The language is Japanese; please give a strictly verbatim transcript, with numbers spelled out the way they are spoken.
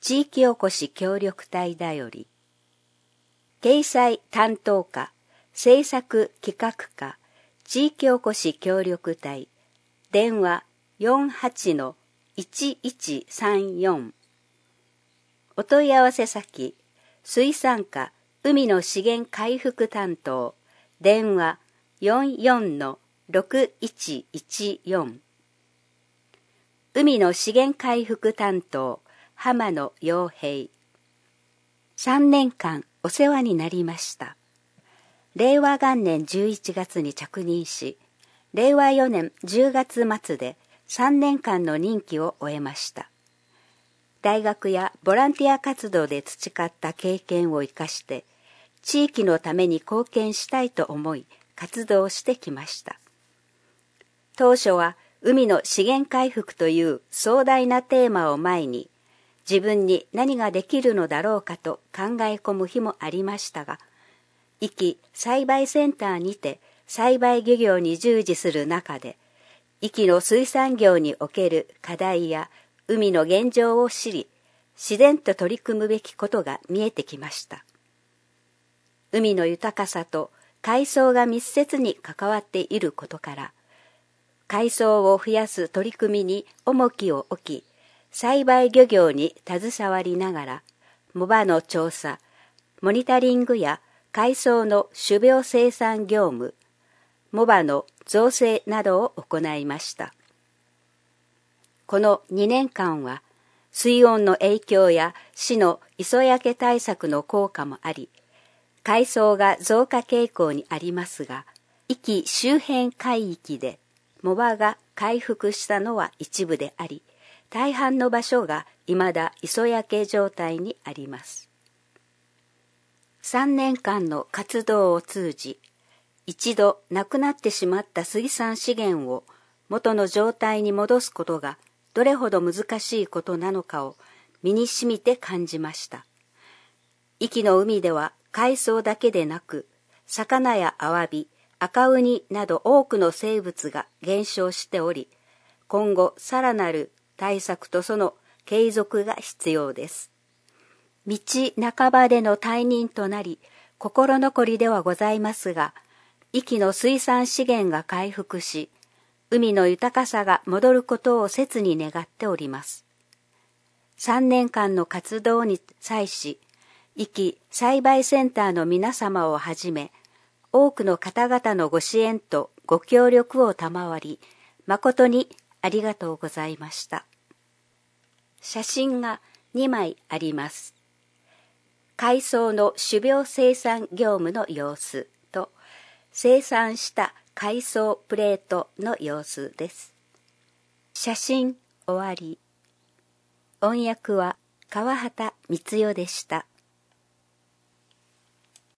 地域おこし協力隊だより、掲載担当課、制作企画課、地域おこし協力隊、電話 よんはちのいちいちさんよん。お問い合わせ先、水産課海の資源回復担当、電話 よんよんのろくいちいちよん。海の資源回復担当、浜野洋平。さんねんかんお世話になりました。れいわ元年じゅういちがつに着任し、れいわよねんじゅうがつ末でさんねんかんの任期を終えました。大学やボランティア活動で培った経験を生かして、地域のために貢献したいと思い活動してきました。当初は海の資源回復という壮大なテーマを前に、自分に何ができるのだろうかと考え込む日もありましたが、壱岐栽培センターにて栽培漁業に従事する中で、壱岐の水産業における課題や海の現状を知り、自然と取り組むべきことが見えてきました。海の豊かさと海藻が密接に関わっていることから、海藻を増やす取り組みに重きを置き、栽培漁業に携わりながら、藻場の調査、モニタリングや海藻の種苗生産業務、藻場の造成などを行いました。このにねんかんは、水温の影響や市の磯焼け対策の効果もあり、海藻が増加傾向にありますが、壱岐周辺海域で藻場が回復したのは一部であり、大半の場所が未だ磯焼け状態にあります。さんねんかんの活動を通じ、一度なくなってしまった水産資源を元の状態に戻すことがどれほど難しいことなのかを身にしみて感じました。壱岐の海では海藻だけでなく、魚やアワビ、赤ウニなど多くの生物が減少しており、今後さらなる対策とその継続が必要です。道半ばでの退任となり、心残りではございますが、壱岐の水産資源が回復し、海の豊かさが戻ることを切に願っております。さんねんかんの活動に際し、壱岐栽培センターの皆様をはじめ、多くの方々のご支援とご協力を賜り、誠にありがとうございました。写真がにまいあります。海藻の種苗生産業務の様子と、生産した海藻プレートの様子です。写真終わり。音訳は川畑光代でした。